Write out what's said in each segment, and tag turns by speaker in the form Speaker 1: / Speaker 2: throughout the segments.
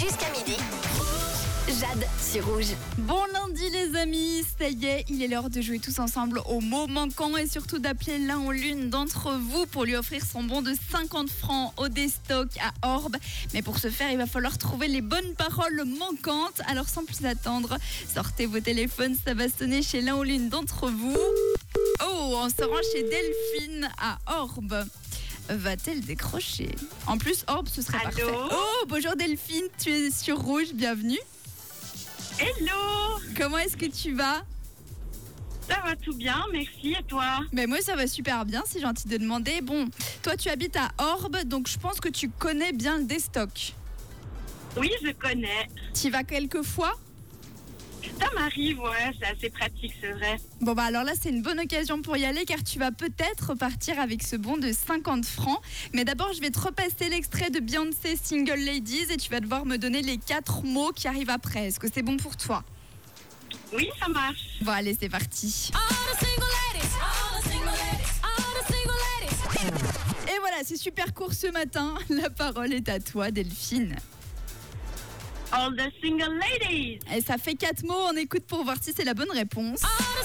Speaker 1: jusqu'à midi. Jade sur Rouge.
Speaker 2: Bon lundi les amis, ça y est, il est l'heure de jouer tous ensemble au mot manquant et surtout d'appeler l'un ou l'une d'entre vous pour lui offrir son bon de 50 francs au Destock à Orbe. Mais pour ce faire, il va falloir trouver les bonnes paroles manquantes. Alors sans plus attendre, sortez vos téléphones, ça va sonner chez l'un ou l'une d'entre vous. Oh, on se rend chez Delphine à Orbe. Va-t-elle décrocher? En plus, Orbe, ce serait parfait. Oh, bonjour Delphine, tu es sur Rouge, bienvenue.
Speaker 3: Hello!
Speaker 2: Comment est-ce que tu vas?
Speaker 3: Ça va tout bien, merci, et toi?
Speaker 2: Ben moi ça va super bien, c'est gentil de demander. Bon, toi tu habites à Orbe, donc je pense que tu connais bien le Destock.
Speaker 3: Oui, je connais.
Speaker 2: Tu y vas quelques fois?
Speaker 3: Ça m'arrive, ouais, c'est assez pratique, c'est vrai.
Speaker 2: Bon bah alors là c'est une bonne occasion pour y aller car tu vas peut-être repartir avec ce bon de 50 francs. Mais d'abord je vais te repasser l'extrait de Beyoncé Single Ladies et tu vas devoir me donner les 4 mots qui arrivent après. Est-ce que c'est bon pour toi?
Speaker 3: Oui, ça marche.
Speaker 2: Bon allez c'est parti. Et voilà, c'est super court ce matin. La parole est à toi Delphine.
Speaker 3: All the single ladies.
Speaker 2: Et ça fait 4 mots, on écoute pour voir si c'est la bonne réponse.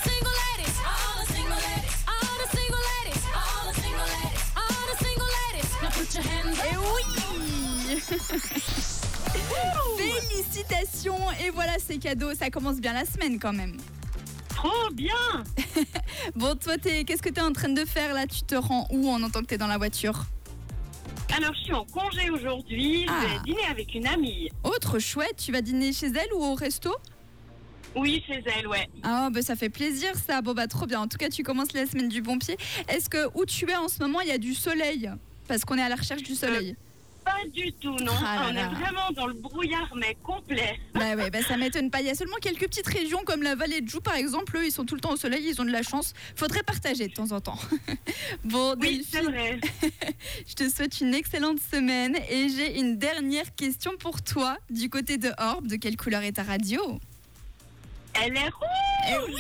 Speaker 2: Et oui. Félicitations. Et voilà, c'est cadeau, ça commence bien la semaine quand même.
Speaker 3: Trop bien.
Speaker 2: Bon, toi, qu'est-ce que tu es en train de faire là? Tu te rends où en entend que tu es dans la voiture?
Speaker 3: Alors, je suis en congé aujourd'hui, je vais dîner avec une amie.
Speaker 2: Autre chouette, tu vas dîner chez elle ou au resto?
Speaker 3: Oui, chez elle, ouais.
Speaker 2: Ah, bah ça fait plaisir ça. Bon, bah trop bien. En tout cas, tu commences la semaine du bon pied. Est-ce que où tu es en ce moment, il y a du soleil? Parce qu'on est à la recherche du soleil.
Speaker 3: Pas du tout, non. On est vraiment dans le brouillard, mais complet.
Speaker 2: Bah ouais, bah ça m'étonne pas. Il y a seulement quelques petites régions comme la vallée de Joux, par exemple. Eux, ils sont tout le temps au soleil, ils ont de la chance. Faudrait partager de temps en temps. Bon,
Speaker 3: oui, c'est vrai.
Speaker 2: Je te souhaite une excellente semaine et j'ai une dernière question pour toi. Du côté de Orbe, de quelle couleur est ta radio?
Speaker 3: Elle est rouge.